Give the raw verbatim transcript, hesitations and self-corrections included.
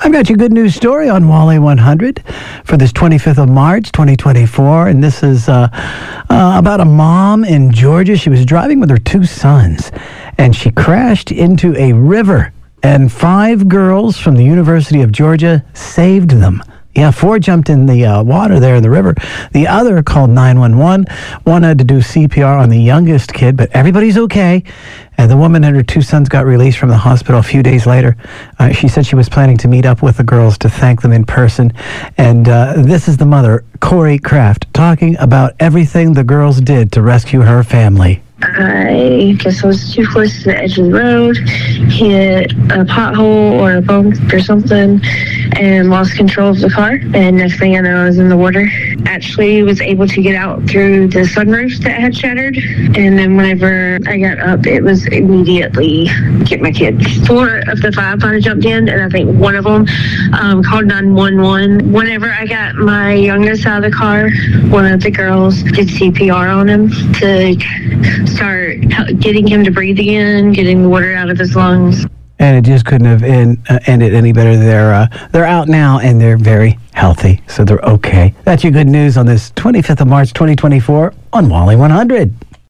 I've got your good news story on Wally one hundred for this twenty-fifth of March, twenty twenty-four. And this is uh, uh, about a mom in Georgia. She was driving with her two sons, and she crashed into a river. And five girls from the University of Georgia saved them. Yeah, four jumped in the uh, water there in the river. The other called nine one one. One had to do C P R on the youngest kid, but everybody's okay. And the woman and her two sons got released from the hospital a few days later. Uh, she said she was planning to meet up with the girls to thank them in person. And uh, this is the mother, Corey Kraft, talking about everything the girls did to rescue her family. I guess I was too close to the edge of the road, hit a pothole or a bump or something, and lost control of the car. And next thing I know, I was in the water. Actually was able to get out through the sunroof that had shattered. And then whenever I got up, it was immediately get my kids. Four of the five kind of jumped in, and I think one of them um, called nine one one. Whenever I got my youngest out of the car, one of the girls did C P R on him to start getting him to breathe again, getting the water out of his lungs. And it just couldn't have end, uh, ended any better. They're uh, they're out now, and they're very healthy, so they're okay. That's your good news on this twenty-fifth of March, twenty twenty-four on Wally one hundred.